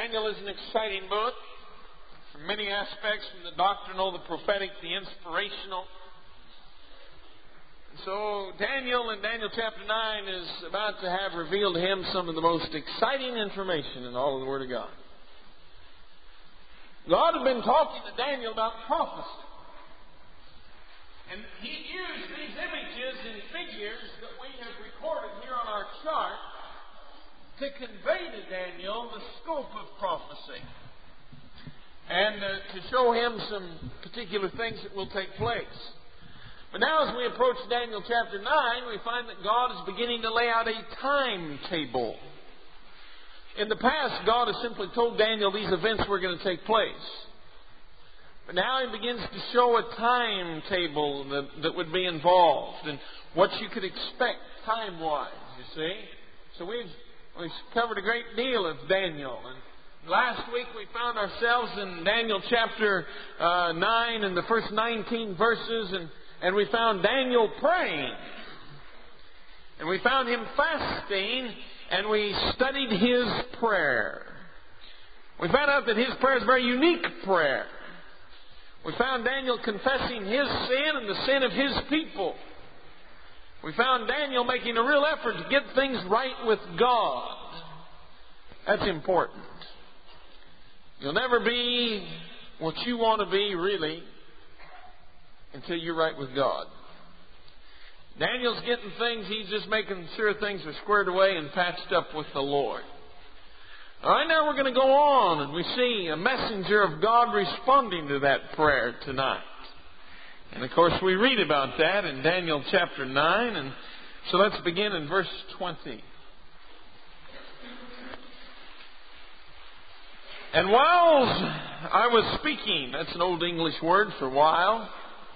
Daniel is an exciting book from many aspects, from the doctrinal, the prophetic, the inspirational. And so Daniel in Daniel chapter 9 is about to have revealed to him some of the most exciting information in all of the Word of God. God had been talking to Daniel about prophecy. And He used these images and figures that we have recorded here on our chart to convey to Daniel the scope of prophecy and to show him some particular things that will take place. But now as we approach Daniel chapter 9, we find that God is beginning to lay out a timetable. In the past, God has simply told Daniel these events were going to take place. But now He begins to show a timetable that would be involved and what you could expect time-wise, you see. So we've covered a great deal of Daniel. And last week we found ourselves in Daniel chapter 9 and the first 19 verses. And we found Daniel praying. And we found him fasting. And we studied his prayer. We found out that his prayer is a very unique prayer. We found Daniel confessing his sin and the sin of his people. We found Daniel making a real effort to get things right with God. That's important. You'll never be what you want to be, really, until you're right with God. Daniel's getting things, he's just making sure things are squared away and patched up with the Lord. All right, now we're going to go on, and we see a messenger of God responding to that prayer tonight. And of course, we read about that in Daniel chapter 9. And so let's begin in verse 20. And whiles I was speaking, that's an old English word for while.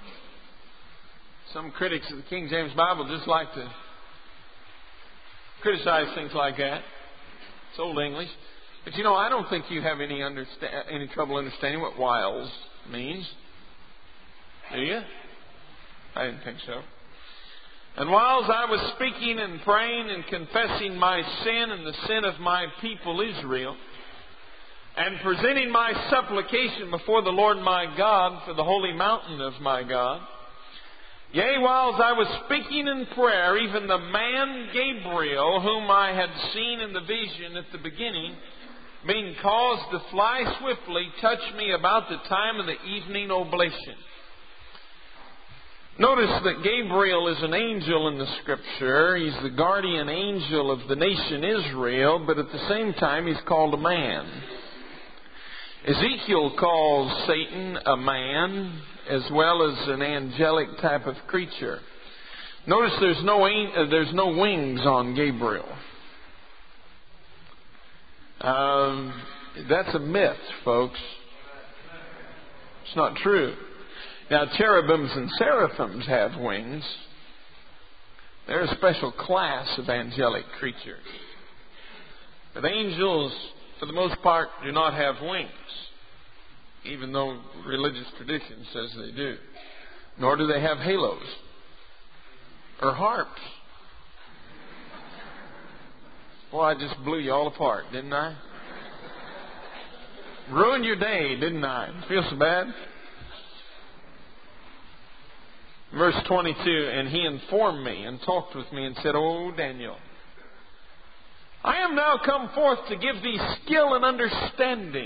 Some critics of the King James Bible just like to criticize things like that. It's old English. But you know, I don't think you have any trouble understanding what whiles means. Do you? I didn't think so. And whiles I was speaking and praying and confessing my sin and the sin of my people Israel, and presenting my supplication before the Lord my God for the holy mountain of my God, yea, whiles I was speaking in prayer, even the man Gabriel, whom I had seen in the vision at the beginning, being caused to fly swiftly, touched me about the time of the evening oblation. Notice that Gabriel is an angel in the Scripture. He's the guardian angel of the nation Israel, but at the same time he's called a man. Ezekiel calls Satan a man as well as an angelic type of creature. Notice there's no wings on Gabriel. That's a myth, folks. It's not true. Now, cherubims and seraphims have wings. They're a special class of angelic creatures. But angels, for the most part, do not have wings, even though religious tradition says they do. Nor do they have halos or harps. Boy, I just blew you all apart, didn't I? Ruined your day, didn't I? Feel so bad? Verse 22, and he informed me and talked with me and said, O Daniel, I am now come forth to give thee skill and understanding.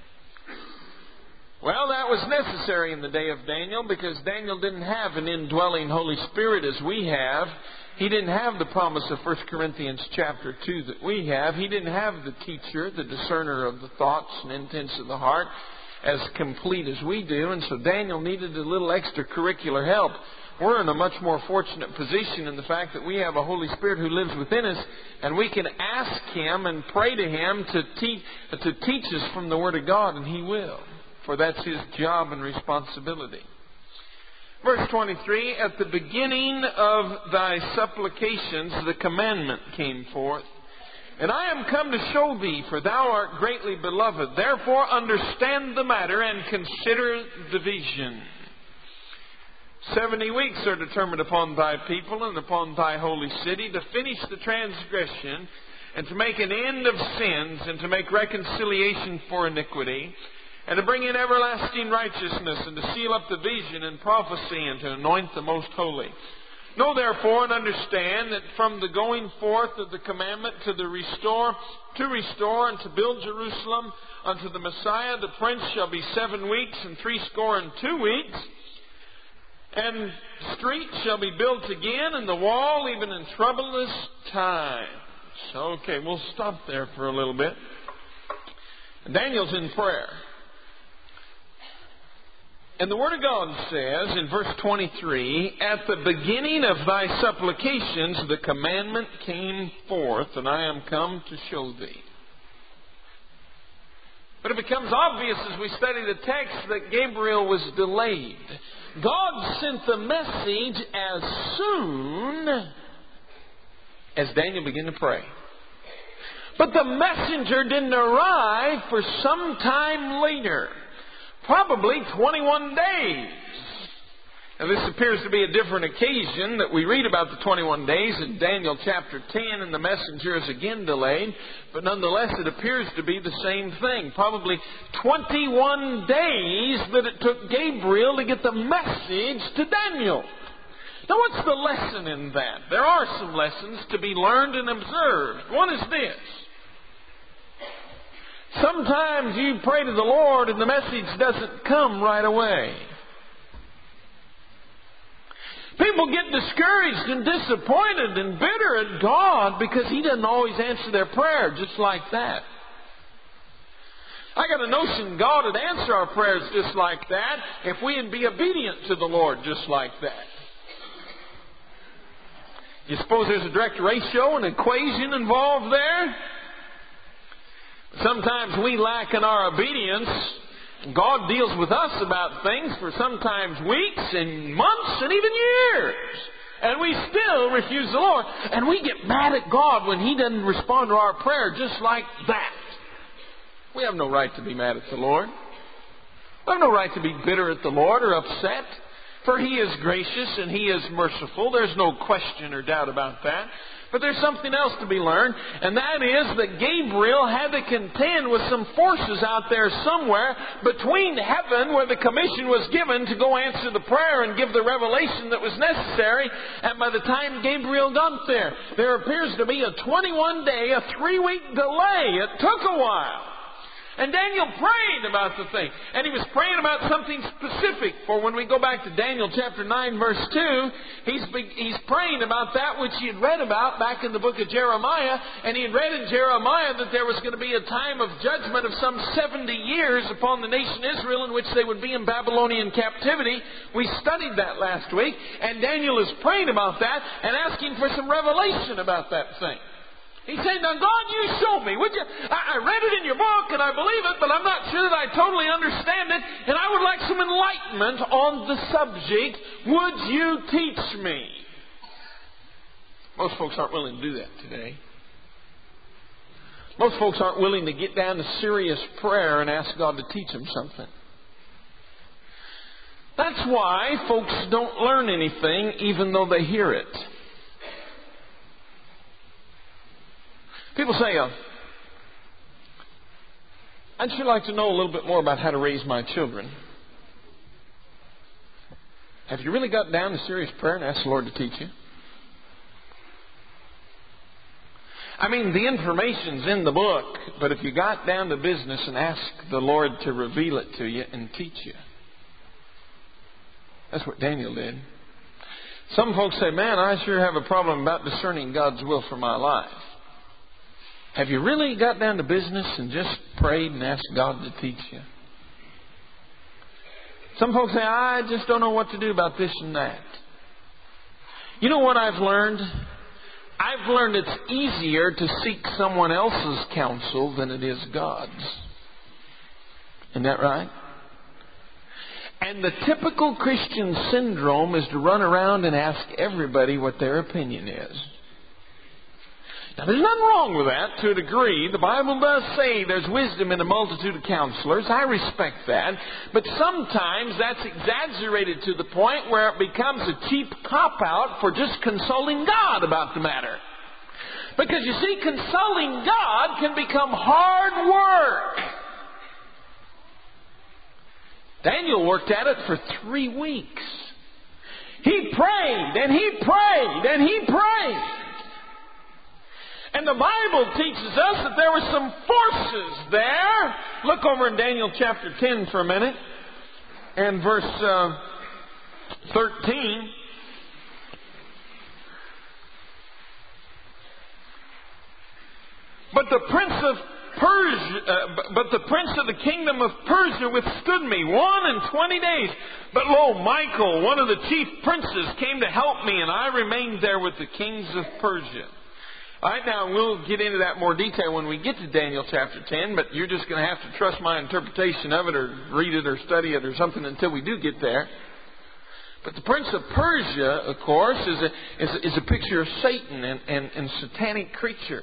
Well, that was necessary in the day of Daniel because Daniel didn't have an indwelling Holy Spirit as we have. He didn't have the promise of 1 Corinthians chapter 2 that we have. He didn't have the teacher, the discerner of the thoughts and intents of the heart as complete as we do. And so Daniel needed a little extracurricular help. We're in a much more fortunate position in the fact that we have a Holy Spirit who lives within us, and we can ask Him and pray to Him to teach us from the Word of God, and He will. For that's His job and responsibility. Verse 23, at the beginning of thy supplications the commandment came forth, and I am come to show thee, for thou art greatly beloved. Therefore understand the matter and consider the vision. 70 weeks are determined upon thy people and upon thy holy city to finish the transgression and to make an end of sins, and to make reconciliation for iniquity, and to bring in everlasting righteousness, and to seal up the vision and prophecy, and to anoint the most holy. Know therefore and understand that from the going forth of the commandment to restore and to build Jerusalem unto the Messiah, the Prince, shall be 7 weeks and 62 weeks. And streets shall be built again, and the wall even in troubleless times. Okay, we'll stop there for a little bit. Daniel's in prayer. And the Word of God says in verse 23, "At the beginning of thy supplications the commandment came forth, and I am come to show thee." But it becomes obvious as we study the text that Gabriel was delayed. God sent the message as soon as Daniel began to pray. But the messenger didn't arrive for some time later. Probably 21 days. Now this appears to be a different occasion that we read about the 21 days in Daniel chapter 10, and the messenger is again delayed. But nonetheless, it appears to be the same thing. Probably 21 days that it took Gabriel to get the message to Daniel. Now what's the lesson in that? There are some lessons to be learned and observed. One is this. Sometimes you pray to the Lord and the message doesn't come right away. People get discouraged and disappointed and bitter at God because He doesn't always answer their prayer just like that. I got a notion God would answer our prayers just like that if we'd be obedient to the Lord just like that. You suppose there's a direct ratio, an equation involved there? Sometimes we lack in our obedience. God deals with us about things for sometimes weeks and months and even years. And we still refuse the Lord. And we get mad at God when He doesn't respond to our prayer just like that. We have no right to be mad at the Lord. We have no right to be bitter at the Lord or upset. For He is gracious and He is merciful. There's no question or doubt about that. But there's something else to be learned, and that is that Gabriel had to contend with some forces out there somewhere between heaven, where the commission was given to go answer the prayer and give the revelation that was necessary, and by the time Gabriel got there, there appears to be a 21-day, a 3-week delay. It took a while. And Daniel prayed about the thing. And he was praying about something specific. For when we go back to Daniel chapter 9 verse 2, he's praying about that which he had read about back in the book of Jeremiah. And he had read in Jeremiah that there was going to be a time of judgment of some 70 years upon the nation Israel, in which they would be in Babylonian captivity. We studied that last week. And Daniel is praying about that and asking for some revelation about that thing. He said, "Now God, you show me. Would you? I read it in your book and I believe it, but I'm not sure that I totally understand it. And I would like some enlightenment on the subject. Would you teach me?" Most folks aren't willing to do that today. Most folks aren't willing to get down to serious prayer and ask God to teach them something. That's why folks don't learn anything even though they hear it. People say, "I'd sure like to know a little bit more about how to raise my children." Have you really got down to serious prayer and asked the Lord to teach you? I mean, the information's in the book, but if you got down to business and asked the Lord to reveal it to you and teach you. That's what Daniel did. Some folks say, "Man, I sure have a problem about discerning God's will for my life." Have you really got down to business and just prayed and asked God to teach you? Some folks say, "I just don't know what to do about this and that." You know what I've learned? I've learned it's easier to seek someone else's counsel than it is God's. Isn't that right? And the typical Christian syndrome is to run around and ask everybody what their opinion is. Now, there's nothing wrong with that to a degree. The Bible does say there's wisdom in a multitude of counselors. I respect that. But sometimes that's exaggerated to the point where it becomes a cheap cop-out for just consulting God about the matter. Because you see, consulting God can become hard work. Daniel worked at it for 3 weeks. He prayed, and he prayed, and he prayed. And the Bible teaches us that there were some forces there. Look over in Daniel chapter 10 for a minute, and verse 13. But the prince of the kingdom of Persia withstood me 21 days. But lo, Michael, one of the chief princes, came to help me, and I remained there with the kings of Persia. All right, now we'll get into that more detail when we get to Daniel chapter 10, but you're just going to have to trust my interpretation of it, or read it, or study it, or something until we do get there. But the prince of Persia, of course, is a picture of Satan and satanic creatures.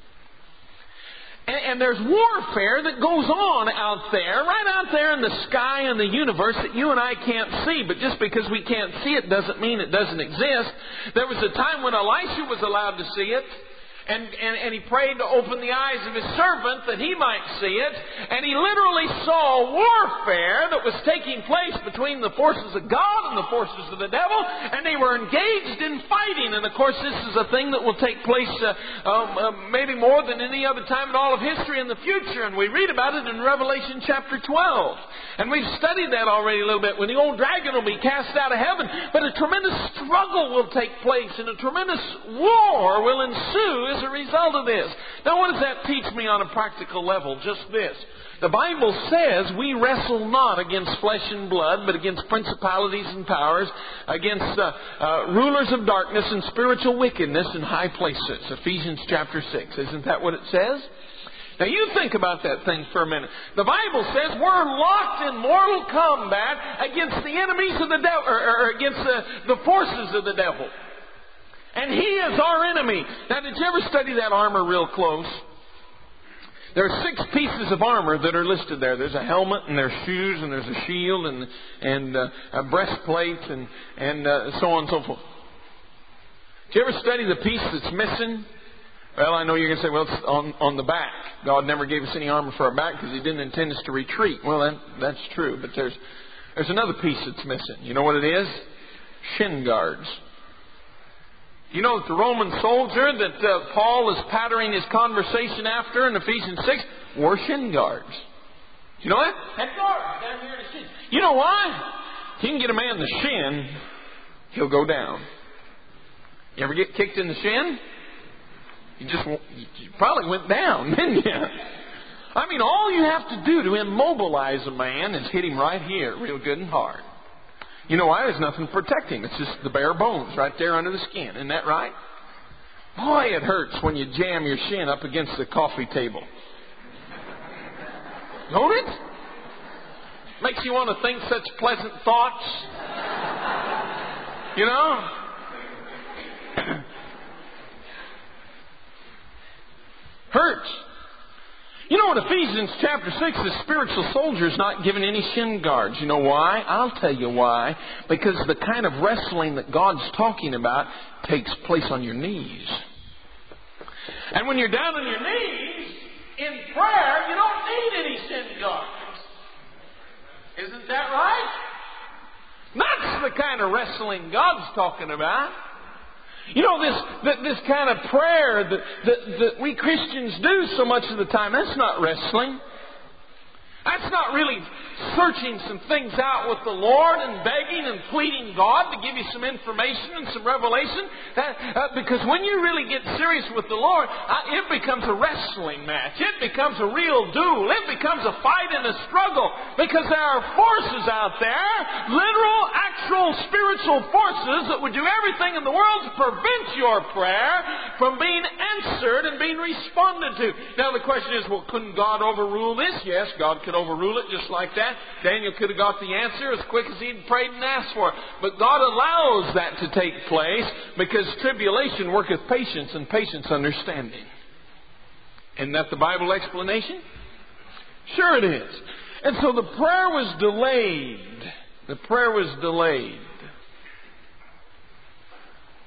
And there's warfare that goes on out there, right out there in the sky and the universe that you and I can't see. But just because we can't see it doesn't mean it doesn't exist. There was a time when Elisha was allowed to see it. And he prayed to open the eyes of his servant that he might see it. And he literally saw warfare that was taking place between the forces of God and the forces of the devil. And they were engaged in fighting. And of course, this is a thing that will take place maybe more than any other time in all of history in the future. And we read about it in Revelation chapter 12. And we've studied that already a little bit, when the old dragon will be cast out of heaven. But a tremendous struggle will take place, and a tremendous war will ensue as a result of this. Now, what does that teach me on a practical level? Just this. The Bible says we wrestle not against flesh and blood, but against principalities and powers, against rulers of darkness and spiritual wickedness in high places. Ephesians chapter 6. Isn't that what it says? Now you think about that thing for a minute. The Bible says we're locked in mortal combat against the enemies of the devil, or against the forces of the devil. And he is our enemy. Now, did you ever study that armor real close? There are 6 pieces of armor that are listed there. There's a helmet, and there's shoes, and there's a shield, and a breastplate, and so on and so forth. Did you ever study the piece that's missing? Well, I know you're going to say, well, it's on the back. God never gave us any armor for our back because He didn't intend us to retreat. Well, that's true. But there's another piece that's missing. You know what it is? Shin guards. You know that the Roman soldier that Paul is patterning his conversation after in Ephesians 6 wore shin guards. You know that? Had guards down here in the shin. You know why? If you can get a man in the shin, he'll go down. You ever get kicked in the shin? You probably went down, didn't you? I mean, all you have to do to immobilize a man is hit him right here, real good and hard. You know why? There's nothing to protect him. It's just the bare bones right there under the skin. Isn't that right? Boy, it hurts when you jam your shin up against the coffee table. Don't it? Makes you want to think such pleasant thoughts. You know? Hurts. You know, in Ephesians chapter 6, the spiritual soldier is not given any shin guards. You know why? I'll tell you why. Because the kind of wrestling that God's talking about takes place on your knees. And when you're down on your knees in prayer, you don't need any shin guards. Isn't that right? That's the kind of wrestling God's talking about. You know, this kind of prayer that we Christians do so much of the time, that's not wrestling. That's not really searching some things out with the Lord and begging and pleading God to give you some information and some revelation. Because when you really get serious with the Lord, it becomes a wrestling match. It becomes a real duel. It becomes a fight and a struggle. Because there are forces out there, literal, actual, spiritual forces that would do everything in the world to prevent your prayer from being answered and being responded to. Now the question is, well, couldn't God overrule this? Yes, God could overrule it just like that. Daniel could have got the answer as quick as he'd prayed and asked for it. But God allows that to take place because tribulation worketh patience, and patience understanding. Isn't that the Bible explanation? Sure it is. And so the prayer was delayed. The prayer was delayed.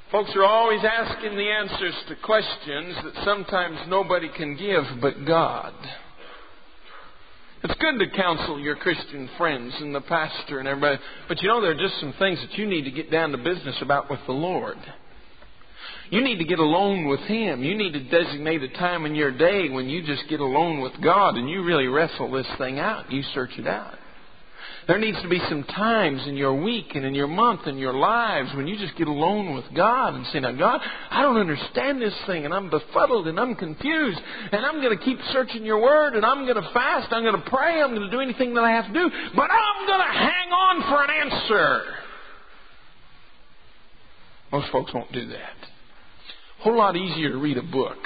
Folks are always asking the answers to questions that sometimes nobody can give but God. It's good to counsel your Christian friends and the pastor and everybody, but there are just some things that you need to get down to business about with the Lord. You need to get alone with Him. You need to designate a time in your day when you just get alone with God and you really wrestle this thing out. You search it out. There needs to be some times in your week and in your month and your lives when you just get alone with God and say, now God, I don't understand this thing and I'm befuddled and I'm confused and I'm going to keep searching your word and I'm going to fast, I'm going to pray, I'm going to do anything that I have to do, but I'm going to hang on for an answer. Most folks won't do that. A whole lot easier to read a book,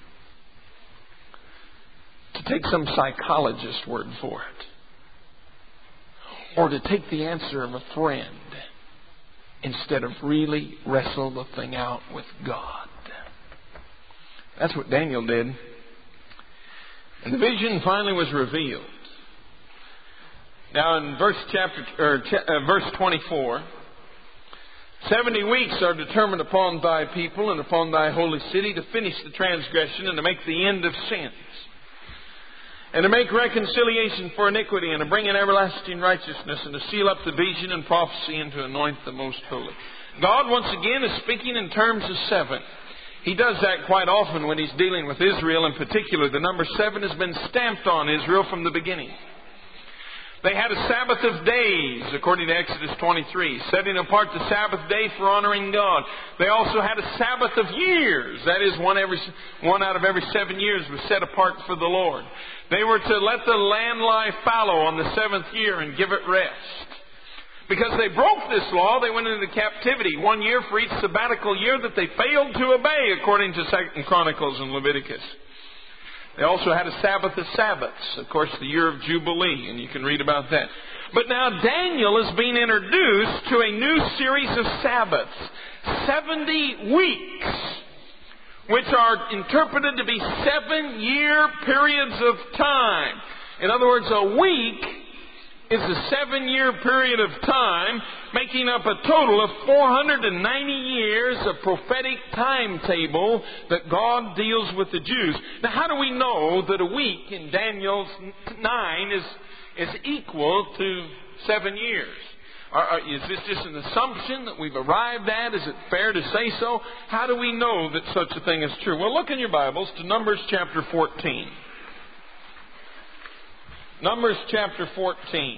to take some psychologist's word for it, or to take the answer of a friend instead of really wrestle the thing out with God. That's what Daniel did. And the vision finally was revealed. Now in verse 24, 70 weeks are determined upon thy people and upon thy holy city to finish the transgression and to make the end of sins, and to make reconciliation for iniquity, and to bring in everlasting righteousness, and to seal up the vision and prophecy, and to anoint the most holy. God, once again, is speaking in terms of 7. He does that quite often when He's dealing with Israel in particular. The number 7 has been stamped on Israel from the beginning. They had a Sabbath of days, according to Exodus 23, setting apart the Sabbath day for honoring God. They also had a Sabbath of years. That is, one out of every 7 years was set apart for the Lord. They were to let the land lie fallow on the 7th year and give it rest. Because they broke this law, they went into captivity 1 year for each sabbatical year that they failed to obey, according to 2 Chronicles and Leviticus. They also had a Sabbath of Sabbaths, of course, the year of Jubilee, and you can read about that. But now Daniel is being introduced to a new series of Sabbaths, 70 weeks, which are interpreted to be 7-year periods of time. In other words, a week is a 7-year period of time, making up a total of 490 years of prophetic timetable that God deals with the Jews. Now, how do we know that a week in Daniel 9 is equal to 7 years? Is this just an assumption that we've arrived at? Is it fair to say so? How do we know that such a thing is true? Well, look in your Bibles to Numbers chapter 14. Numbers chapter 14.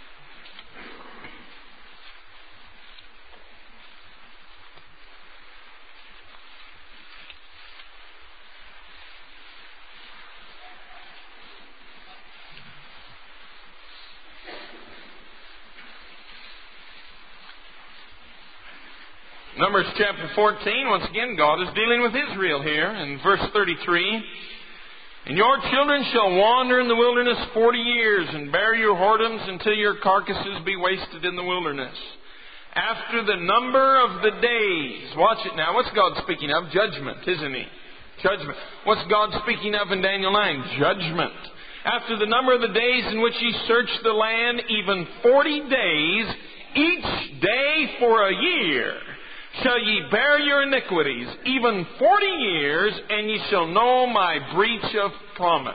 Numbers chapter 14, once again, God is dealing with Israel here in verse 33. And your children shall wander in the wilderness 40 years, and bear your whoredoms until your carcasses be wasted in the wilderness. After the number of the days. Watch it now. What's God speaking of? Judgment, isn't He? Judgment. What's God speaking of in Daniel 9? Judgment. After the number of the days in which ye search the land, even 40 days, each day for a year, shall ye bear your iniquities, even 40 years, and ye shall know my breach of promise.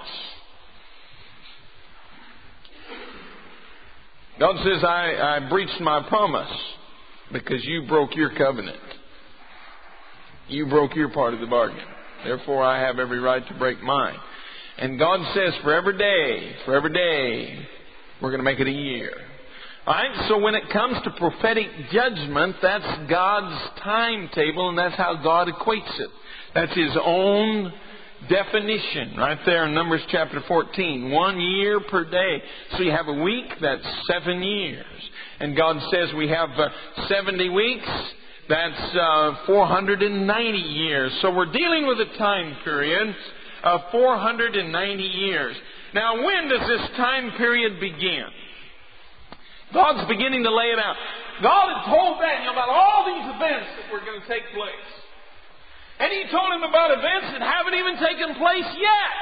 God says, I breached my promise because you broke your covenant. You broke your part of the bargain. Therefore, I have every right to break mine. And God says, for every day, we're going to make it a year. Alright, so when it comes to prophetic judgment, that's God's timetable, and that's how God equates it. That's His own definition right there in Numbers chapter 14. 1 year per day. So you have a week, that's 7 years. And God says we have 70 weeks, that's 490 years. So we're dealing with a time period of 490 years. Now, when does this time period begin? God's beginning to lay it out. God had told Daniel about all these events that were going to take place. And He told him about events that haven't even taken place yet.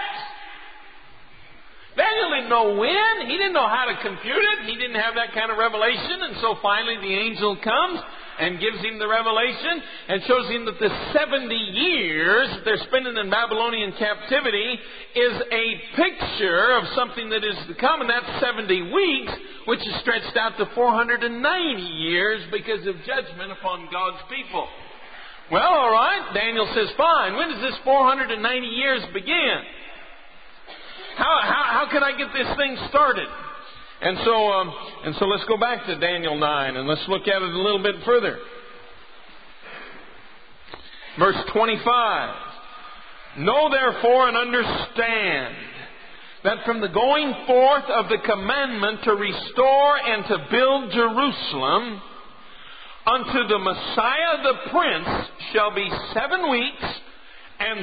Daniel didn't know when. He didn't know how to compute it. He didn't have that kind of revelation. And so finally the angel comes and gives him the revelation and shows him that the 70 years that they're spending in Babylonian captivity is a picture of something that is to come, and that's 70 weeks, which is stretched out to 490 years because of judgment upon God's people. Well, all right, Daniel says, fine. When does this 490 years begin? How can I get this thing started? And so let's go back to Daniel 9 and let's look at it a little bit further. Verse 25. Know therefore and understand that from the going forth of the commandment to restore and to build Jerusalem unto the Messiah the Prince shall be 7 weeks and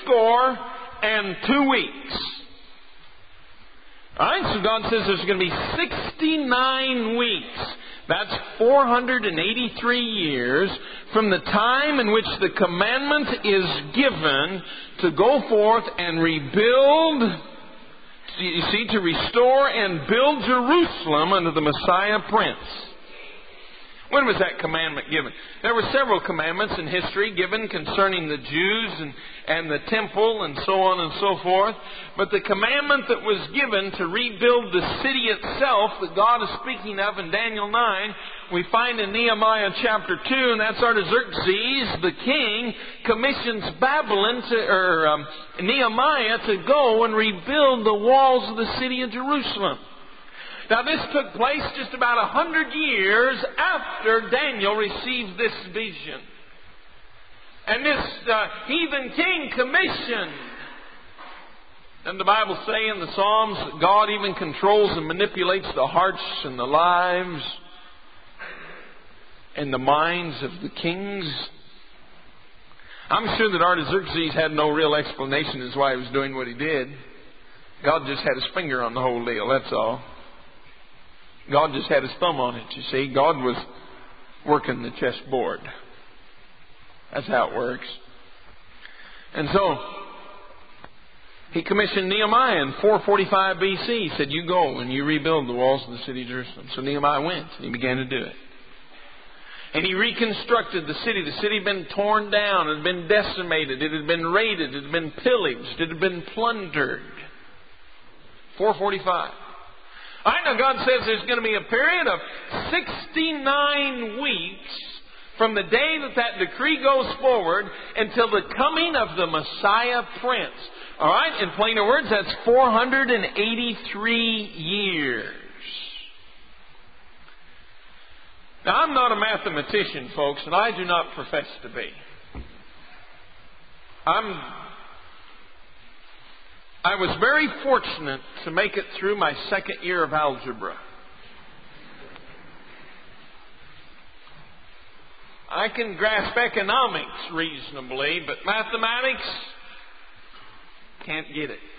62 weeks. Alright, so God says there's going to be 69 weeks. That's 483 years from the time in which the commandment is given to go forth and rebuild, you see, to restore and build Jerusalem under the Messiah Prince. When was that commandment given? There were several commandments in history given concerning the Jews and the temple and so on and so forth. But the commandment that was given to rebuild the city itself that God is speaking of in Daniel 9, we find in Nehemiah chapter 2, and that's Artaxerxes, the king, commissions Nehemiah to go and rebuild the walls of the city of Jerusalem. Now this took place just about 100 years after Daniel received this vision. And this heathen king commissioned. And the Bible say in the Psalms that God even controls and manipulates the hearts and the lives and the minds of the kings. I'm sure that Artaxerxes had no real explanation as to why he was doing what he did. God just had his finger on the whole deal, that's all. God just had his thumb on it, you see. God was working the chessboard. That's how it works. And so, he commissioned Nehemiah in 445 BC. He said, you go and you rebuild the walls of the city of Jerusalem. So Nehemiah went and he began to do it. And he reconstructed the city. The city had been torn down, it had been decimated, it had been raided, it had been pillaged, it had been plundered. 445. I know God says there's going to be a period of 69 weeks from the day that decree goes forward until the coming of the Messiah Prince. All right? In plainer words, that's 483 years. Now, I'm not a mathematician, folks, and I do not profess to be. I was very fortunate to make it through my second year of algebra. I can grasp economics reasonably, but mathematics, can't get it.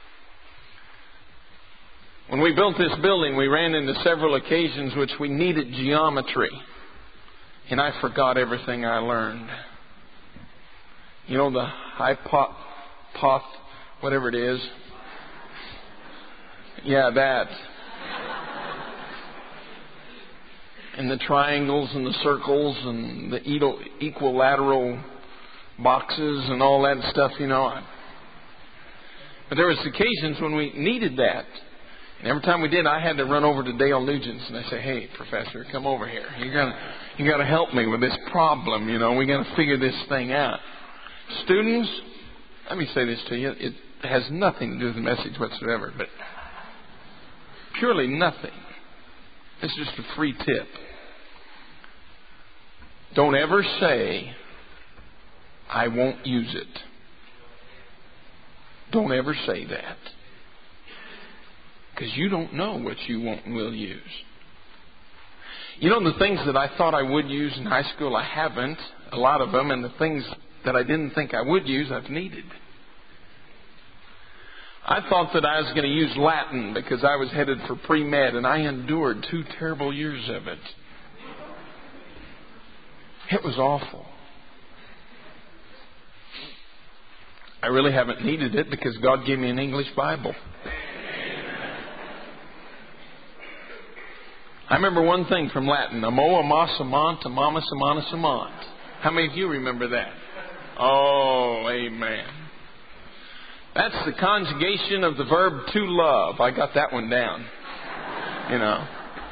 When we built this building, we ran into several occasions which we needed geometry. And I forgot everything I learned. You know, the whatever it is. Yeah, that. And the triangles and the circles and the equilateral boxes and all that stuff, you know. But there was occasions when we needed that. And every time we did, I had to run over to Dale Nugent's and I say, hey, professor, come over here. You got to help me with this problem, you know. We got to figure this thing out. Students, let me say this to you. It has nothing to do with the message whatsoever, but purely nothing. It's just a free tip. Don't ever say, I won't use it. Don't ever say that. Because you don't know what you won't and will use. You know, the things that I thought I would use in high school, I haven't. A lot of them. And the things that I didn't think I would use, I've needed. I thought that I was going to use Latin because I was headed for pre-med, and I endured 2 terrible years of it. It was awful. I really haven't needed it because God gave me an English Bible. I remember one thing from Latin. Amo, amas, amant, amamas, amanas, amant. How many of you remember that? Oh, amen. That's the conjugation of the verb to love. I got that one down. You know.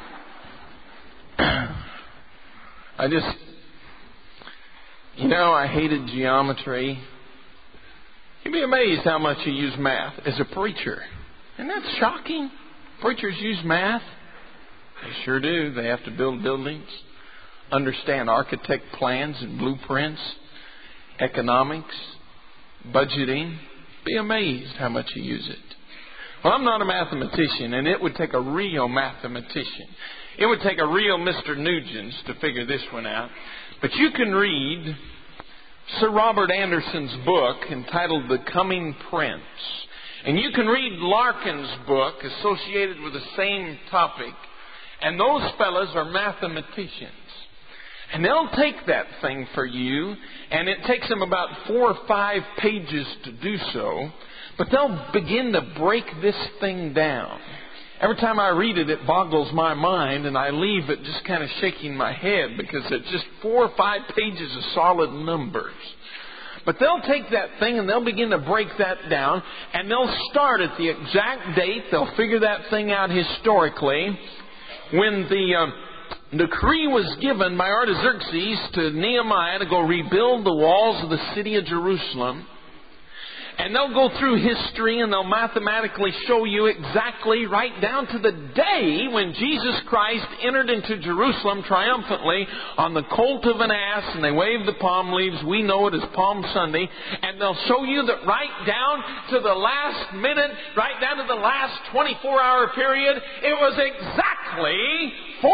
I hated geometry. You'd be amazed how much you use math as a preacher. Isn't that shocking? Preachers use math. They sure do. They have to build buildings, understand architect plans and blueprints, economics, budgeting. Be amazed how much you use it. Well, I'm not a mathematician, and it would take a real mathematician. It would take a real Mr. Nugent to figure this one out. But you can read Sir Robert Anderson's book entitled The Coming Prince. And you can read Larkin's book associated with the same topic. And those fellas are mathematicians. And they'll take that thing for you, and it takes them about 4 or 5 pages to do so. But they'll begin to break this thing down. Every time I read it, it boggles my mind, and I leave it just kind of shaking my head because it's just 4 or 5 pages of solid numbers. But they'll take that thing and they'll begin to break that down, and they'll start at the exact date. They'll figure that thing out historically. When the decree was given by Artaxerxes to Nehemiah to go rebuild the walls of the city of Jerusalem. And they'll go through history and they'll mathematically show you exactly right down to the day when Jesus Christ entered into Jerusalem triumphantly on the colt of an ass, and they waved the palm leaves. We know it as Palm Sunday. And they'll show you that right down to the last minute, right down to the last 24-hour period, it was exactly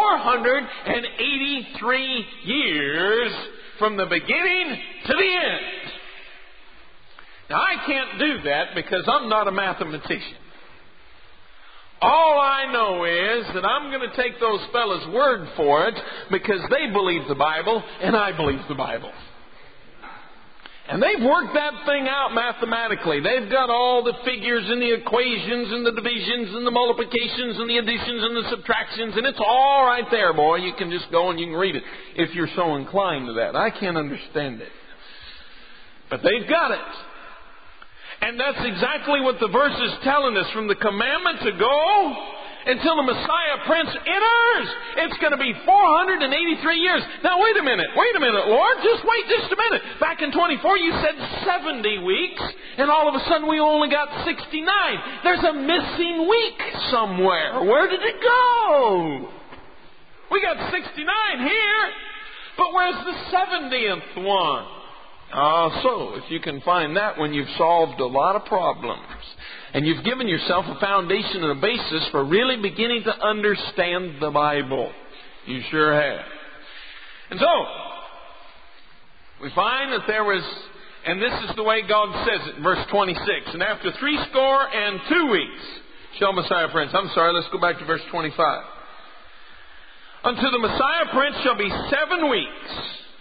483 years from the beginning to the end. Now, I can't do that because I'm not a mathematician. All I know is that I'm going to take those fellas' word for it because they believe the Bible and I believe the Bible. And they've worked that thing out mathematically. They've got all the figures and the equations and the divisions and the multiplications and the additions and the subtractions, and it's all right there, boy. You can just go and you can read it if you're so inclined to that. I can't understand it. But they've got it. And that's exactly what the verse is telling us. From the commandment to go until the Messiah Prince enters, it's going to be 483 years. Now, wait a minute, Lord. Wait just a minute. Back in 24, you said 70 weeks, and all of a sudden we only got 69. There's a missing week somewhere. Where did it go? We got 69 here, but where's the 70th one? So, if you can find that one, you've solved a lot of problems. And you've given yourself a foundation and a basis for really beginning to understand the Bible. You sure have. And so, we find that there was, and this is the way God says it in verse 26, and after 62 weeks shall Messiah Prince. Let's go back to verse 25. Unto the Messiah Prince shall be 7 weeks,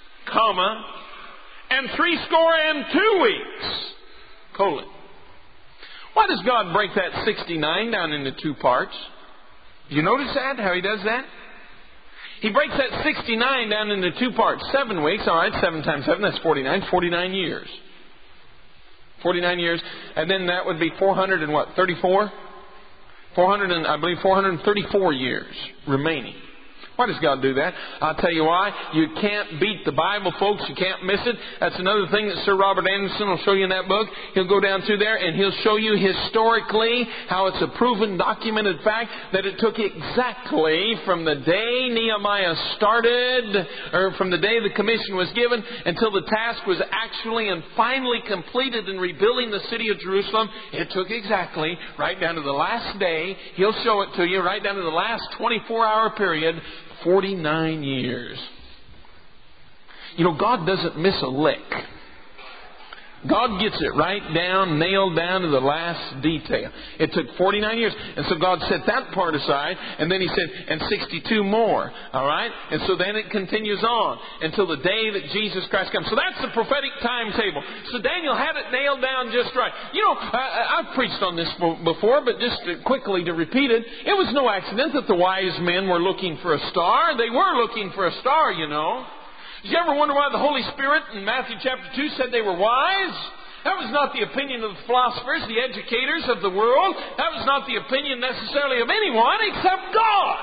and 62 weeks, colon. Why does God break that 69 down into 2 parts? Do you notice that, how He does that? He breaks that 69 down into 2 parts. 7 weeks, all right, 7 times 7, that's 49. 49 years. 49 years. And then that would be 434? 434 years remaining. Why does God do that? I'll tell you why. You can't beat the Bible, folks. You can't miss it. That's another thing that Sir Robert Anderson will show you in that book. He'll go down through there and he'll show you historically how it's a proven, documented fact that it took exactly from the day Nehemiah started, or from the day the commission was given, until the task was actually and finally completed in rebuilding the city of Jerusalem. It took exactly right down to the last day. He'll show it to you right down to the last 24-hour period. 49 years. You know, God doesn't miss a lick. God gets it right down, nailed down to the last detail. It took 49 years. And so God set that part aside. And then He said, and 62 more. All right? And so then it continues on until the day that Jesus Christ comes. So that's the prophetic timetable. So Daniel had it nailed down just right. You know, I've preached on this before, but just quickly to repeat it, it was no accident that the wise men were looking for a star. They were looking for a star, you know. Did you ever wonder why the Holy Spirit in Matthew chapter 2 said they were wise? That was not the opinion of the philosophers, the educators of the world. That was not the opinion necessarily of anyone except God.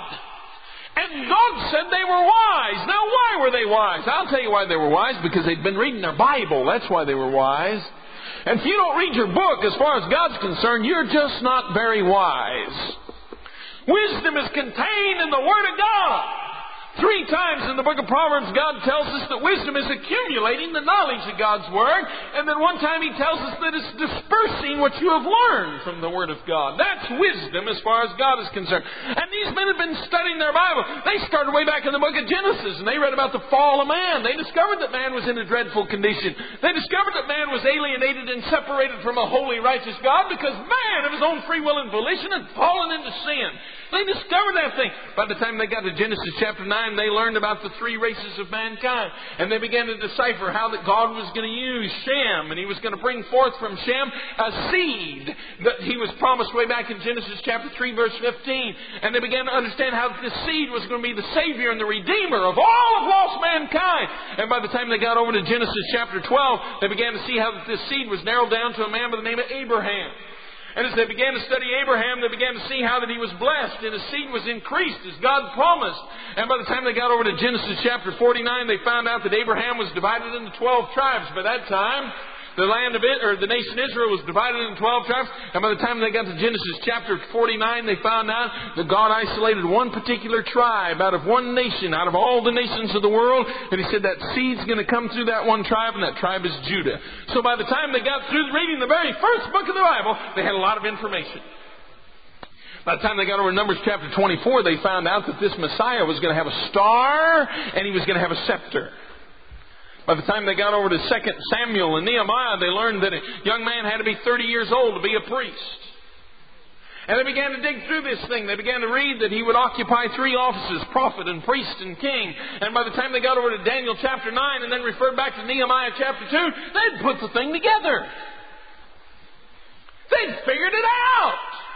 And God said they were wise. Now, why were they wise? I'll tell you why they were wise. Because they'd been reading their Bible. That's why they were wise. And if you don't read your book, as far as God's concerned, you're just not very wise. Wisdom is contained in the Word of God. 3 times in the book of Proverbs, God tells us that wisdom is accumulating the knowledge of God's Word. And then one time He tells us that it's dispersing what you have learned from the Word of God. That's wisdom as far as God is concerned. And these men have been studying their Bible. They started way back in the book of Genesis, and they read about the fall of man. They discovered that man was in a dreadful condition. They discovered that man was alienated and separated from a holy, righteous God because man, of his own free will and volition, had fallen into sin. They discovered that thing. By the time they got to Genesis chapter 9, they learned about the 3 races of mankind. And they began to decipher how that God was going to use Shem. And He was going to bring forth from Shem a seed that He was promised way back in Genesis chapter 3, verse 15. And they began to understand how this seed was going to be the Savior and the Redeemer of all of lost mankind. And by the time they got over to Genesis chapter 12, they began to see how this seed was narrowed down to a man by the name of Abraham. And as they began to study Abraham, they began to see how that he was blessed and his seed was increased as God promised. And by the time they got over to Genesis chapter 49, they found out that Abraham was divided into 12 tribes. By that time, the land of it, or the nation Israel was divided into 12 tribes. And by the time they got to Genesis chapter 49, they found out that God isolated one particular tribe out of one nation, out of all the nations of the world. And He said that seed's going to come through that one tribe, and that tribe is Judah. So by the time they got through reading the very first book of the Bible, they had a lot of information. By the time they got over to Numbers chapter 24, they found out that this Messiah was going to have a star and he was going to have a scepter. By the time they got over to 2 Samuel and Nehemiah, they learned that a young man had to be 30 years old to be a priest. And they began to dig through this thing. They began to read that he would occupy 3 offices, prophet and priest and king. And by the time they got over to Daniel chapter 9 and then referred back to Nehemiah chapter 2, they'd put the thing together. They'd figured it out.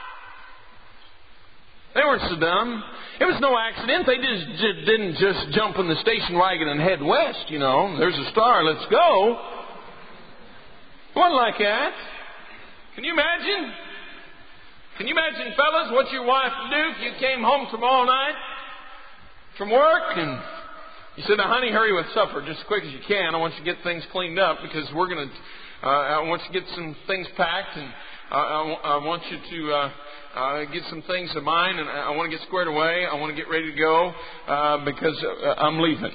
They weren't so dumb. It was no accident. They didn't just jump in the station wagon and head west, you know. There's a star, let's go. It wasn't like that. Can you imagine? Can you imagine, fellas, what your wife would do if you came home tomorrow night from work and you said, now, honey, hurry with supper just as quick as you can. I want you to get things cleaned up because we're going to, I want you to get some things packed and I want you to get some things of mine, and I want to get squared away. I want to get ready to go because I'm leaving.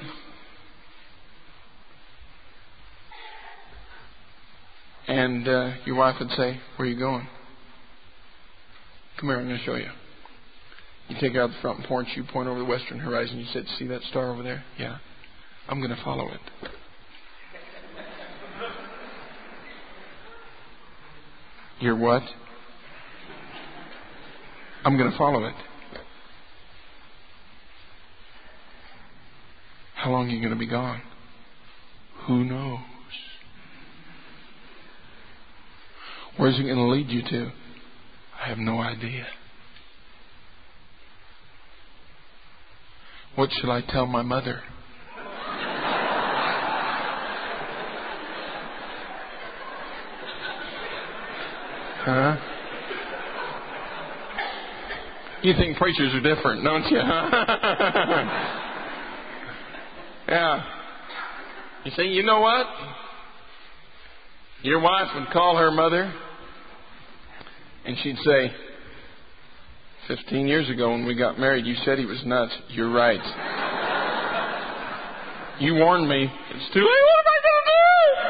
And your wife would say, where are you going? Come here, I'm going to show you. You take her out the front porch, you point over the western horizon, you said, see that star over there? Yeah. I'm going to follow it. You're what? I'm going to follow it. How long are you going to be gone? Who knows? Where's it going to lead you to? I have no idea. What shall I tell my mother? Huh? You think preachers are different, don't you? Yeah. You say, you know what? Your wife would call her mother and she'd say, 15 years ago when we got married, you said he was nuts. You're right. You warned me. It's too late. What am I going to do?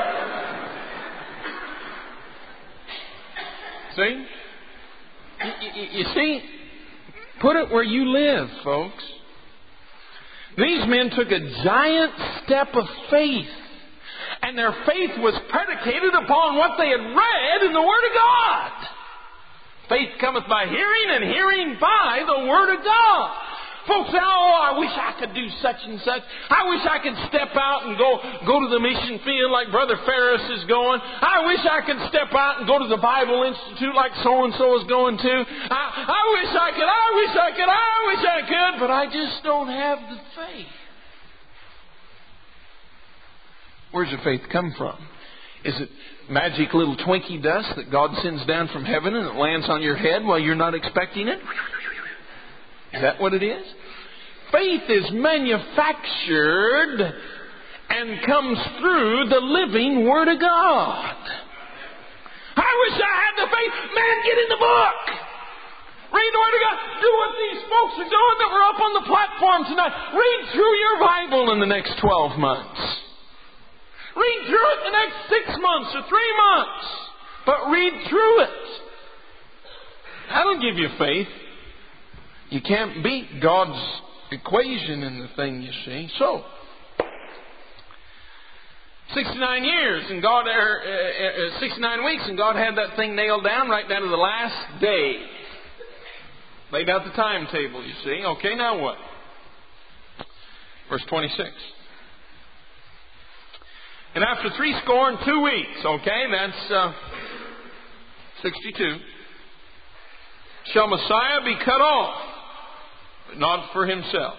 See? You see? Put it where you live, folks. These men took a giant step of faith. And their faith was predicated upon what they had read in the Word of God. Faith cometh by hearing, and hearing by the Word of God. Folks say, oh, I wish I could do such and such. I wish I could step out and go to the mission field like Brother Ferris is going. I wish I could step out and go to the Bible Institute like so-and-so is going to. I wish I could, but I just don't have the faith. Where's the faith come from? Is it magic little Twinkie dust that God sends down from heaven and it lands on your head while you're not expecting it? Is that what it is? Faith is manufactured and comes through the living Word of God. I wish I had the faith. Man, get in the book. Read the Word of God. Do what these folks are doing that were up on the platform tonight. Read through your Bible in the next 12 months. Read through it the next 6 months or 3 months. But read through it. That'll give you faith. You can't beat God's equation in the thing, you see. So, 69 years and 69 weeks, and God had that thing nailed down right down to the last day. Laid out the timetable, you see. Okay, now what? Verse 26. And after 62 weeks, okay, that's 62, shall Messiah be cut off, but not for himself.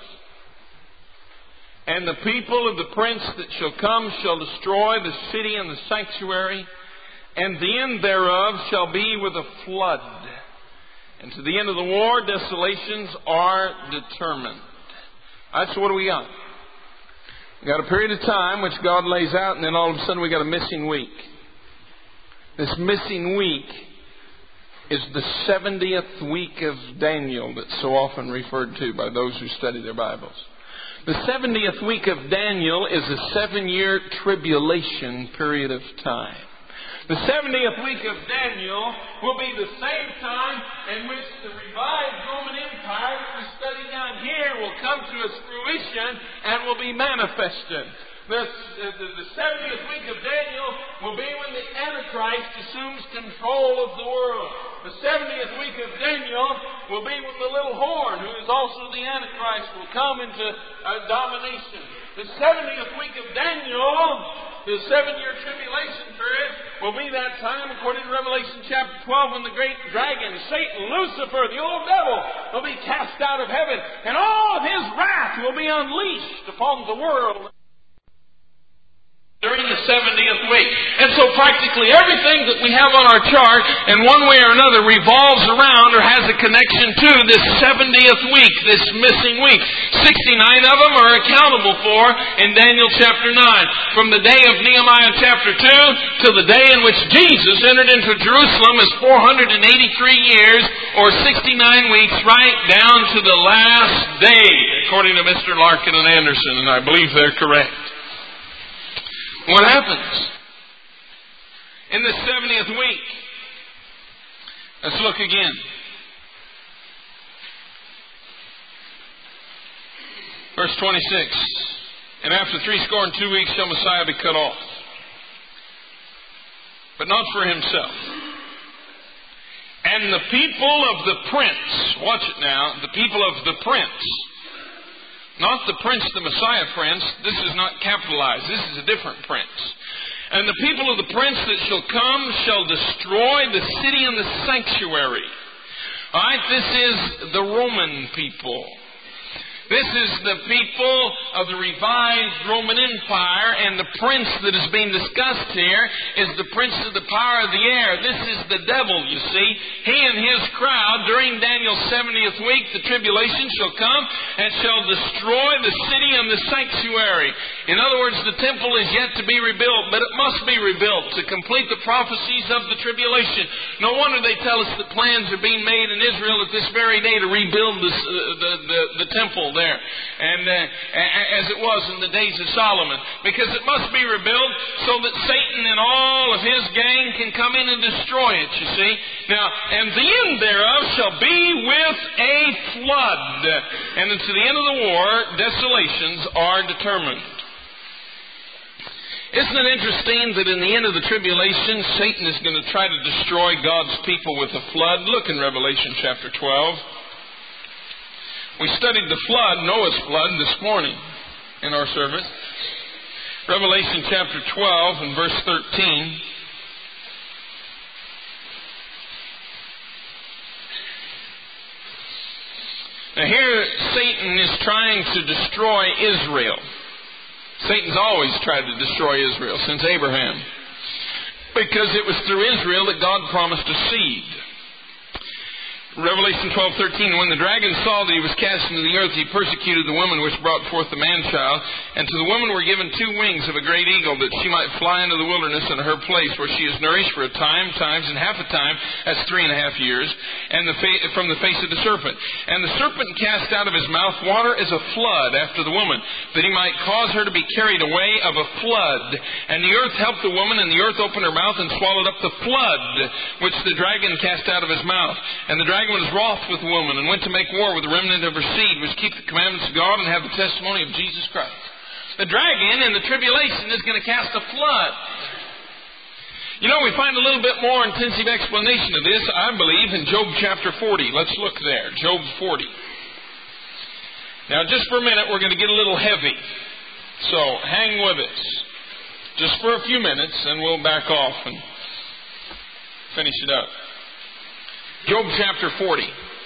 And the people of the prince that shall come shall destroy the city and the sanctuary, and the end thereof shall be with a flood. And to the end of the war, desolations are determined. All right, so what do we got? We got a period of time which God lays out, and then all of a sudden we got a missing week. This missing week is the 70th week of Daniel that's so often referred to by those who study their Bibles. The 70th week of Daniel is a 7-year tribulation period of time. The 70th week of Daniel will be the same time in which the revived Roman Empire that we study down here will come to its fruition and will be manifested. The 70th week of Daniel will be when the Antichrist assumes control of the world. The 70th week of Daniel will be when the little horn, who is also the Antichrist, will come into domination. The 70th week of Daniel, the 7-year tribulation period, will be that time, according to Revelation chapter 12, when the great dragon, Satan, Lucifer, the old devil, will be cast out of heaven, and all of his wrath will be unleashed upon the world during the 70th week. And so practically everything that we have on our chart in one way or another revolves around or has a connection to this 70th week, this missing week. 69 of them are accountable for in Daniel chapter 9. From the day of Nehemiah chapter 2 to the day in which Jesus entered into Jerusalem is 483 years or 69 weeks, right down to the last day, according to Mr. Larkin and Anderson, and I believe they're correct. What happens in the 70th week? Let's look again. Verse 26. And after 62 weeks shall Messiah be cut off, but not for himself. And the people of the prince, watch it now, the people of the prince, not the prince, the Messiah prince. This is not capitalized. This is a different prince. And the people of the prince that shall come shall destroy the city and the sanctuary. All right, this is the Roman people. This is the people of the revived Roman Empire, and the prince that is being discussed here is the prince of the power of the air. This is the devil, you see. He and his crowd, during Daniel's 70th week, the tribulation shall come and shall destroy the city and the sanctuary. In other words, the temple is yet to be rebuilt, but it must be rebuilt to complete the prophecies of the tribulation. No wonder they tell us that plans are being made in Israel at this very day to rebuild the temple there, and as it was in the days of Solomon, because it must be rebuilt so that Satan and all of his gang can come in and destroy it, you see. Now, and the end thereof shall be with a flood, and unto the end of the war desolations are determined. Isn't it interesting that in the end of the tribulation, Satan is going to try to destroy God's people with a flood? Look in Revelation chapter 12. We studied the flood, Noah's flood, this morning in our service. Revelation chapter 12 and verse 13. Now here, Satan is trying to destroy Israel. Satan's always tried to destroy Israel since Abraham, because it was through Israel that God promised a seed. Revelation 12:13, when the dragon saw that he was cast into the earth, he persecuted the woman which brought forth the man-child. And to the woman were given 2 wings of a great eagle, that she might fly into the wilderness into her place, where she is nourished for a time, times, and half a time, that's 3.5 years, and from the face of the serpent. And the serpent cast out of his mouth water as a flood after the woman, that he might cause her to be carried away of a flood. And the earth helped the woman, and the earth opened her mouth and swallowed up the flood which the dragon cast out of his mouth. And the dragon was wroth with the woman, and went to make war with the remnant of her seed, which keep the commandments of God and have the testimony of Jesus Christ. The dragon in the tribulation is going to cast a flood. You know, we find a little bit more intensive explanation of this, I believe, in Job chapter 40. Let's look there. Job 40. Now, just for a minute, we're going to get a little heavy. So, hang with us. Just for a few minutes, and we'll back off and finish it up. Job chapter 40.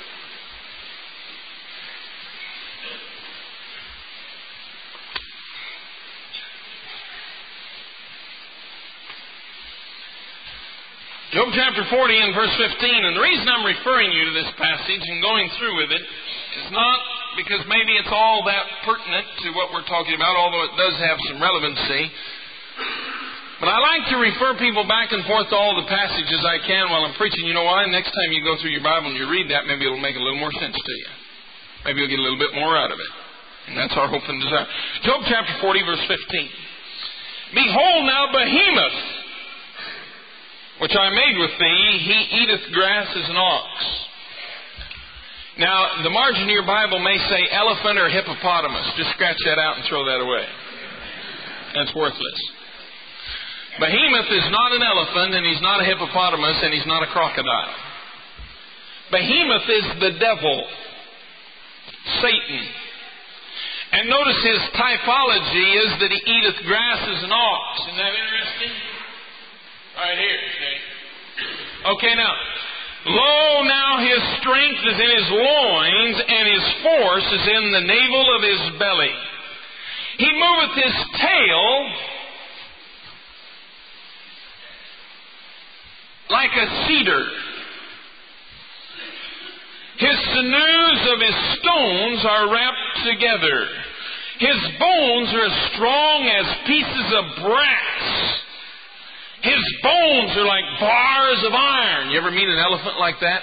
Job chapter 40 and verse 15. And the reason I'm referring you to this passage and going through with it is not because maybe it's all that pertinent to what we're talking about, although it does have some relevancy. But I like to refer people back and forth to all the passages I can while I'm preaching. You know why? Next time you go through your Bible and you read that, maybe it'll make a little more sense to you. Maybe you'll get a little bit more out of it. And that's our hope and desire. Job chapter 40, verse 15. Behold now Behemoth, which I made with thee, he eateth grass as an ox. Now, the margin of your Bible may say elephant or hippopotamus. Just scratch that out and throw that away. That's worthless. Behemoth is not an elephant, and he's not a hippopotamus, and he's not a crocodile. Behemoth is the devil, Satan. And notice his typology is that he eateth grass as an ox. Isn't that interesting? Right here, see? Okay, now. Lo, now his strength is in his loins, and his force is in the navel of his belly. He moveth his tail like a cedar. His sinews of his stones are wrapped together. His bones are as strong as pieces of brass. His bones are like bars of iron. You ever meet an elephant like that?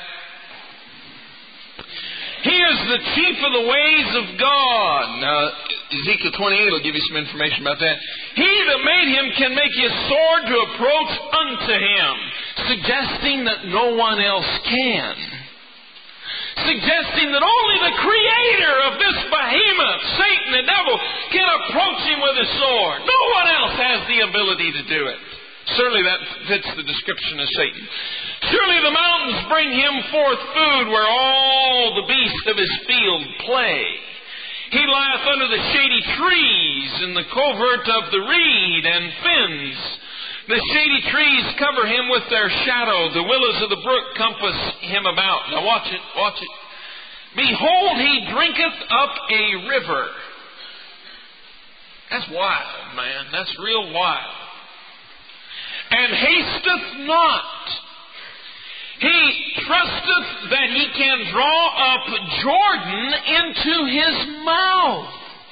He is the chief of the ways of God. Now, Ezekiel 28 will give you some information about that. He that made him can make his sword to approach unto him, suggesting that no one else can. Suggesting that only the creator of this behemoth, Satan, the devil, can approach him with a sword. No one else has the ability to do it. Certainly that fits the description of Satan. Surely the mountains bring him forth food where all the beasts of his field play. He lieth under the shady trees in the covert of the reed and fens. The shady trees cover him with their shadow. The willows of the brook compass him about. Now watch it, watch it. Behold, he drinketh up a river. That's wild, man. That's real wild. And hasteth not. He trusteth that he can draw up Jordan into his mouth.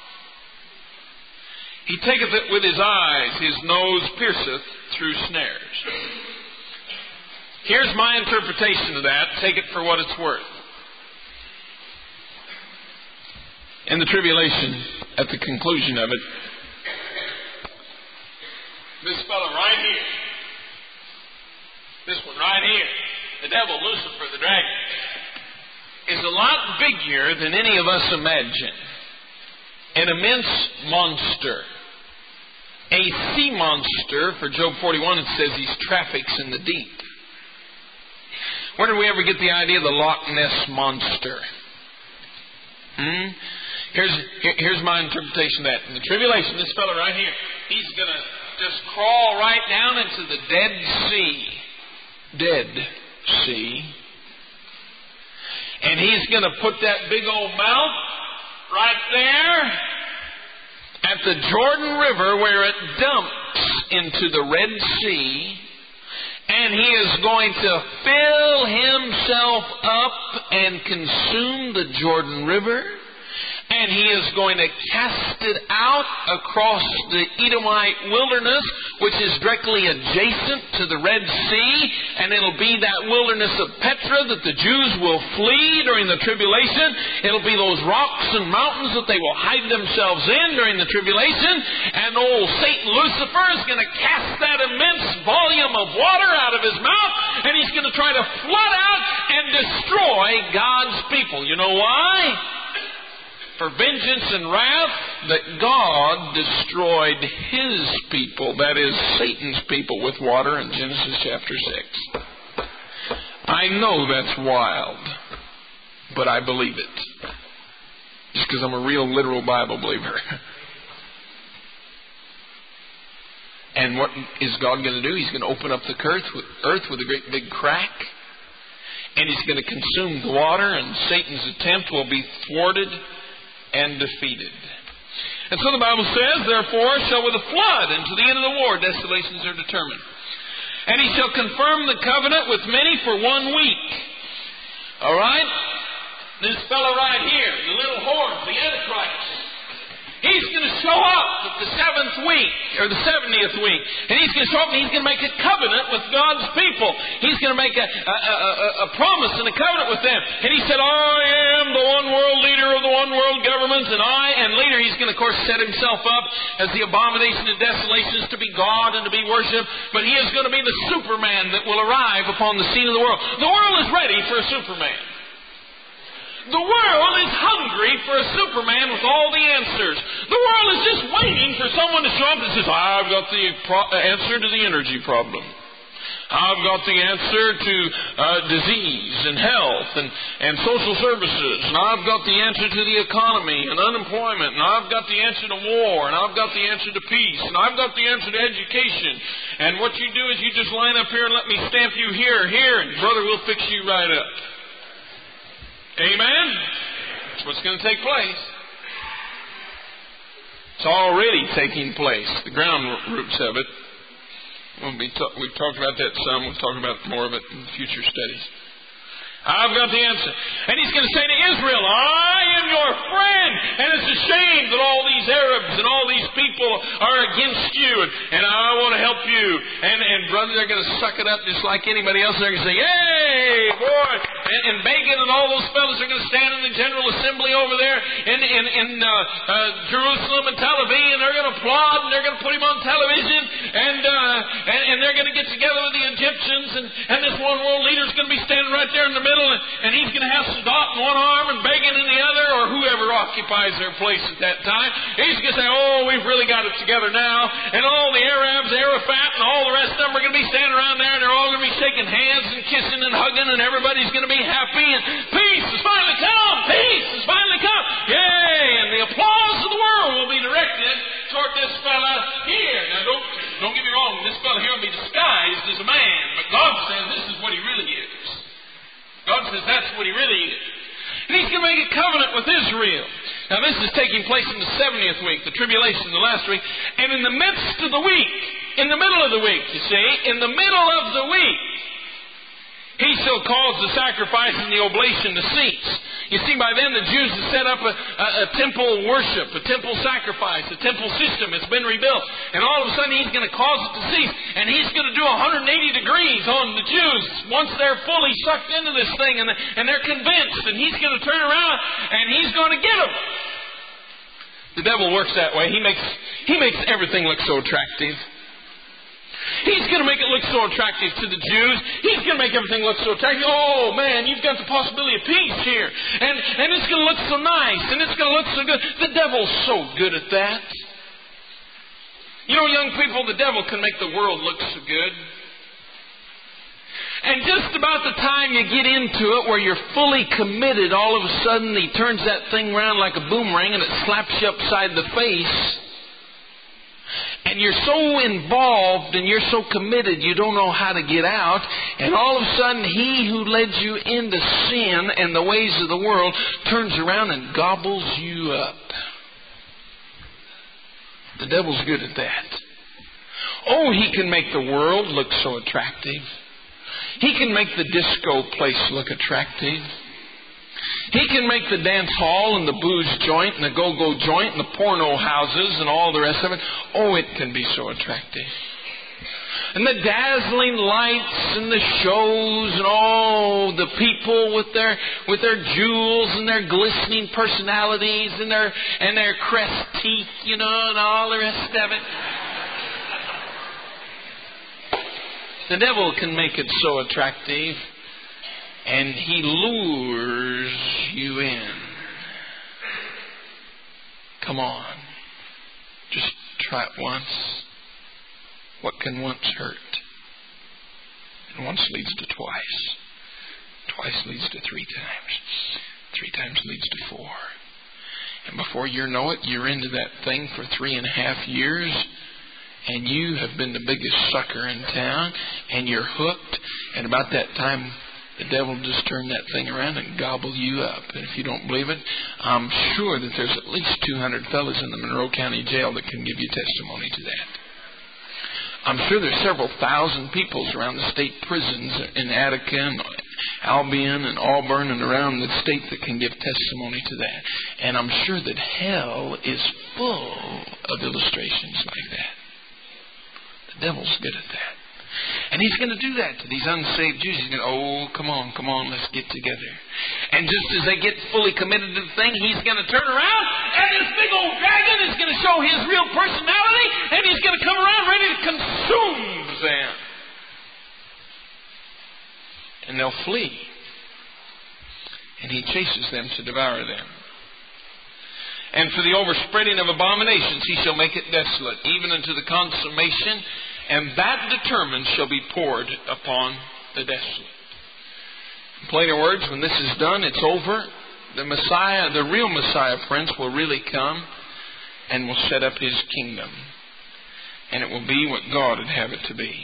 He taketh it with his eyes. His nose pierceth through snares. Here's my interpretation of that. Take it for what it's worth. In the tribulation, at the conclusion of it, this fellow right here, this one right here, the devil, Lucifer, the dragon, is a lot bigger than any of us imagine. An immense monster. a sea monster. For Job 41, it says he traffics in the deep. Where did we ever get the idea of the Loch Ness Monster? Here's my interpretation of that. In the tribulation, this fellow right here, he's going to just crawl right down into the Dead Sea. Dead Sea. And he's going to put that big old mouth right there at the Jordan River where it dumps into the Red Sea. And he is going to fill himself up and consume the Jordan River. And he is going to cast it out across the Edomite wilderness, which is directly adjacent to the Red Sea. And it'll be that wilderness of Petra that the Jews will flee during the tribulation. It'll be those rocks and mountains that they will hide themselves in during the tribulation. And old Satan Lucifer is going to cast that immense volume of water out of his mouth. And he's going to try to flood out and destroy God's people. You know why? For vengeance and wrath, that God destroyed His people, that is, Satan's people, with water in Genesis chapter 6. I know that's wild, but I believe it. Just because I'm a real literal Bible believer. And what is God going to do? He's going to open up the earth with a great big crack. And He's going to consume the water, and Satan's attempt will be thwarted and defeated. And so the Bible says, therefore shall with a flood and to the end of the war desolations are determined. And he shall confirm the covenant with many for 1 week. Alright? This fellow right here, the little horn, the Antichrist, he's going to show up at the 7th week, or the 70th week. And he's going to show up and he's going to make a covenant with God's people. He's going to make a promise and a covenant with them. And he said, I am the one world leader of the one world government. And later he's going to, of course, set himself up as the abomination and desolations to be God and to be worshipped. But he is going to be the Superman that will arrive upon the scene of the world. The world is ready for a Superman. The world is hungry for a Superman with all the answers. The world is just waiting for someone to show up and says, I've got the answer to the energy problem. I've got the answer to disease and health and social services. And I've got the answer to the economy and unemployment. And I've got the answer to war. And I've got the answer to peace. And I've got the answer to education. And what you do is you just line up here and let me stamp you here, and brother, we'll fix you right up. Amen? That's what's going to take place. It's already taking place. The ground roots of it. We've talked about that some. We'll talk about more of it in future studies. I've got the answer. And he's going to say to Israel, I am your friend. And it's a shame that all these Arabs and all these people are against you. And I want to help you. And brother, they're going to suck it up just like anybody else. They're going to say, yay, boy. And Begin and all those fellows are going to stand in the General Assembly over there in Jerusalem and Tel Aviv. And they're going to applaud. And they're going to put him on television. And they're going to get together with the Egyptians. And this one world leader is going to be standing right there in the middle. And he's going to have Sadat in one arm and Begin in the other, or whoever occupies their place at that time. He's going to say, oh, we've really got it together now. And all the Arabs, Arafat, and all the rest of them are going to be standing around there, and they're all going to be shaking hands and kissing and hugging, and everybody's going to be happy, and peace has finally come! Peace has finally come! Yay! And the applause of the world will be directed toward this fella here. Now, don't get me wrong, this fella here will be disguised as a man, but God says this is what he really is. God says that's what he really is. And he's going to make a covenant with Israel. Now this is taking place in the 70th week, the tribulation, the last week. And in the midst of the week, in the middle of the week, you see, in the middle of the week, he shall cause the sacrifice and the oblation to cease. You see, by then the Jews have set up a temple worship, a temple sacrifice, a temple system. It's been rebuilt. And all of a sudden he's going to cause it to cease. And he's going to do 180 degrees on the Jews once they're fully sucked into this thing and they're convinced. And he's going to turn around and he's going to get them. The devil works that way. He makes everything look so attractive. He's going to make it look so attractive to the Jews. He's going to make everything look so attractive. Oh, man, you've got the possibility of peace here. And it's going to look so nice. And it's going to look so good. The devil's so good at that. You know, young people, the devil can make the world look so good. And just about the time you get into it where you're fully committed, all of a sudden he turns that thing around like a boomerang and it slaps you upside the face. And you're so involved and you're so committed you don't know how to get out. And all of a sudden he who led you into sin and the ways of the world turns around and gobbles you up. The devil's good at that. Oh, he can make the world look so attractive. He can make the disco place look attractive. He can make the dance hall and the booze joint and the go-go joint and the porno houses and all the rest of it. Oh, it can be so attractive. And the dazzling lights and the shows and all the people with their jewels and their glistening personalities and their crest teeth, you know, and all the rest of it. The devil can make it so attractive, and he lures you in. Come on. Just try it once. What can once hurt? And once leads to twice. Twice leads to 3 times. 3 times leads to 4. And before you know it, you're into that thing for 3.5 years. And you have been the biggest sucker in town, and you're hooked, and about that time, the devil just turn that thing around and gobble you up. And if you don't believe it, I'm sure that there's at least 200 fellas in the Monroe County Jail that can give you testimony to that. I'm sure there's several thousand people around the state prisons in Attica and Albion and Auburn and around the state that can give testimony to that. And I'm sure that hell is full of illustrations like that. The devil's good at that. And he's going to do that to these unsaved Jews. He's going to, oh, come on, let's get together. And just as they get fully committed to the thing, he's going to turn around, and this big old dragon is going to show his real personality, and he's going to come around ready to consume them. And they'll flee. And he chases them to devour them. And for the overspreading of abominations, he shall make it desolate, even unto the consummation, and that determined shall be poured upon the desolate. In plainer words, when this is done, it's over. The Messiah, the real Messiah Prince, will really come and will set up his kingdom. And it will be what God would have it to be.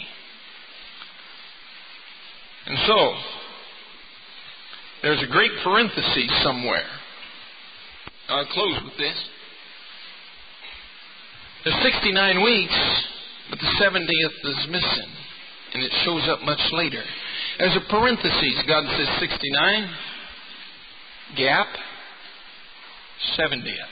And so, there's a great parenthesis somewhere. I'll close with this. There's 69 weeks, but the 70th is missing. And it shows up much later. There's a parenthesis. God says 69, gap, 70th.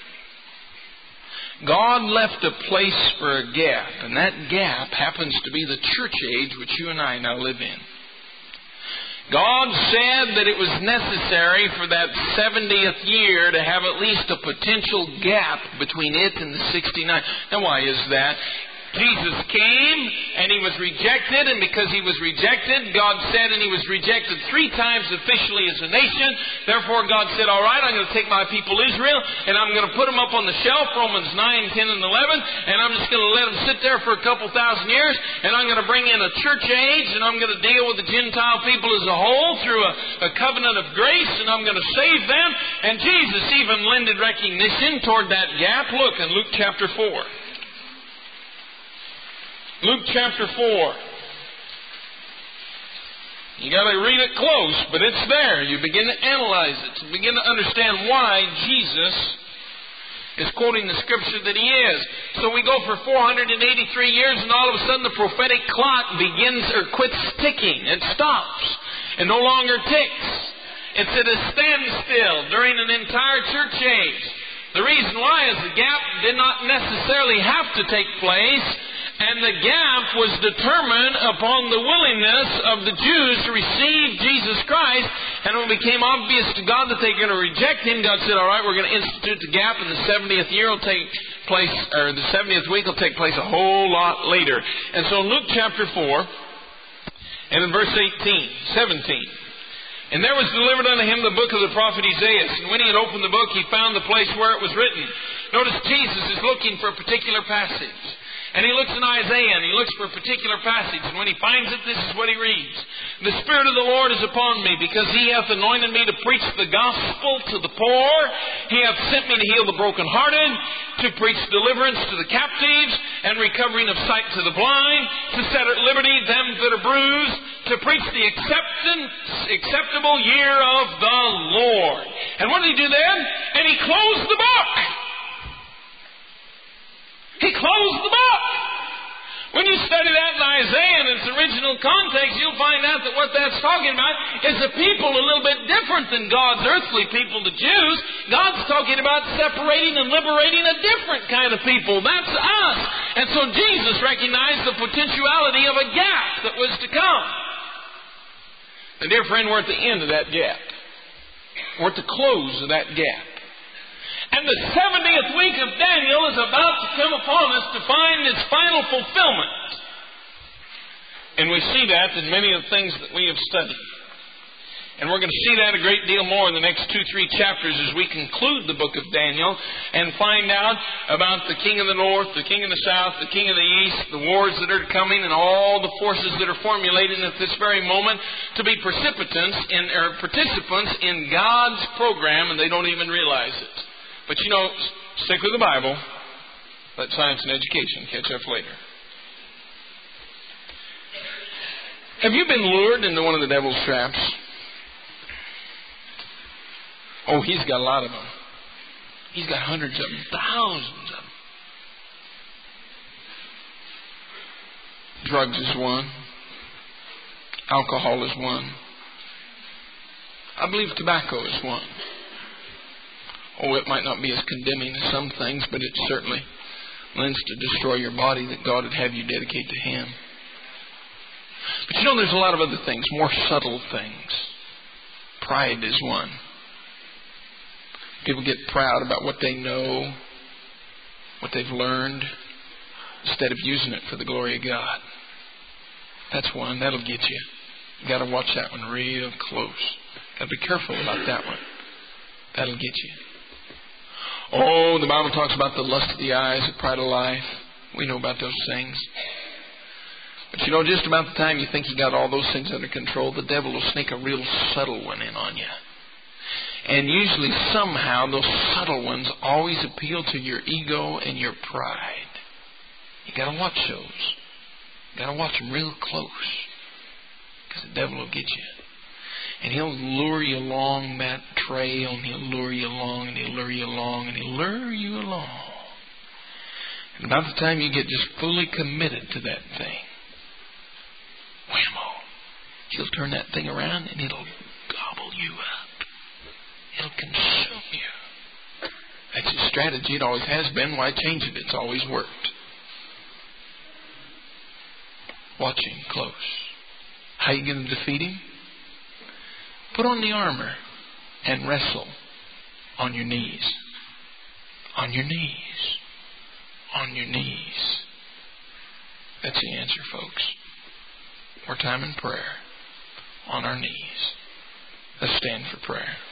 God left a place for a gap, and that gap happens to be the church age which you and I now live in. God said that it was necessary for that 70th year to have at least a potential gap between it and the 69. Now, why is that? Jesus came and he was rejected, and because he was rejected, God said, and he was rejected 3 times officially as a nation. Therefore, God said, all right, I'm going to take my people Israel and I'm going to put them up on the shelf, Romans 9, 10, and 11, and I'm just going to let them sit there for a couple thousand years, and I'm going to bring in a church age, and I'm going to deal with the Gentile people as a whole through a covenant of grace, and I'm going to save them. And Jesus even lended recognition toward that gap. Look in Luke chapter 4. Luke chapter 4. You got to read it close, but it's there. You begin to analyze it. You begin to understand why Jesus is quoting the scripture that he is. So we go for 483 years, and all of a sudden the prophetic clock begins or quits ticking. It stops and no longer ticks. It's at a standstill during an entire church age. The reason why is the gap did not necessarily have to take place. And the gap was determined upon the willingness of the Jews to receive Jesus Christ. And when it became obvious to God that they were going to reject Him, God said, all right, we're going to institute the gap, and the 70th year will take place, or the 70th week will take place a whole lot later. And so in Luke chapter 4, and in verse 17, and there was delivered unto him the book of the prophet Isaiah. And when he had opened the book, he found the place where it was written. Notice Jesus is looking for a particular passage. And he looks in Isaiah and he looks for a particular passage. And when he finds it, this is what he reads. The Spirit of the Lord is upon me, because He hath anointed me to preach the gospel to the poor. He hath sent me to heal the brokenhearted, to preach deliverance to the captives, and recovering of sight to the blind, to set at liberty them that are bruised, to preach the acceptable year of the Lord. And what did he do then? And he closed the book. He closed the book. When you study that in Isaiah in its original context, you'll find out that what that's talking about is a people a little bit different than God's earthly people, the Jews. God's talking about separating and liberating a different kind of people. That's us. And so Jesus recognized the potentiality of a gap that was to come. And dear friend, we're at the end of that gap. We're at the close of that gap. And the 70th week of Daniel is about to come upon us to find its final fulfillment. And we see that in many of the things that we have studied. And we're going to see that a great deal more in the next 2-3 chapters as we conclude the book of Daniel and find out about the king of the north, the king of the south, the king of the east, the wars that are coming, and all the forces that are formulating at this very moment to be participants in God's program, and they don't even realize it. But you know, stick with the Bible. Let science and education catch up later. Have you been lured into one of the devil's traps? Oh, he's got a lot of them. He's got hundreds of them, thousands of them. Drugs is one. Alcohol is one. I believe tobacco is one. Oh, it might not be as condemning as some things, but it certainly lends to destroy your body that God would have you dedicate to Him. But you know, there's a lot of other things, more subtle things. Pride is one. People get proud about what they know, what they've learned, instead of using it for the glory of God. That's one. That'll get you. You got to watch that one real close. Got to be careful about that one. That'll get you. Oh, the Bible talks about the lust of the eyes, the pride of life. We know about those things. But you know, just about the time you think you got all those things under control, the devil will sneak a real subtle one in on you. And usually, somehow, those subtle ones always appeal to your ego and your pride. You got to watch those. You got to watch them real close, because the devil will get you. And he'll lure you along that trail, and he'll lure you along, and he'll lure you along, and he'll lure you along. And about the time you get just fully committed to that thing, whammo, he'll turn that thing around, and it'll gobble you up. It'll consume you. That's his strategy. It always has been. Why change it? It's always worked. Watch him close. How you going to defeat him? Put on the armor and wrestle on your knees. On your knees. On your knees. That's the answer, folks. More time in prayer. On our knees. Let's stand for prayer.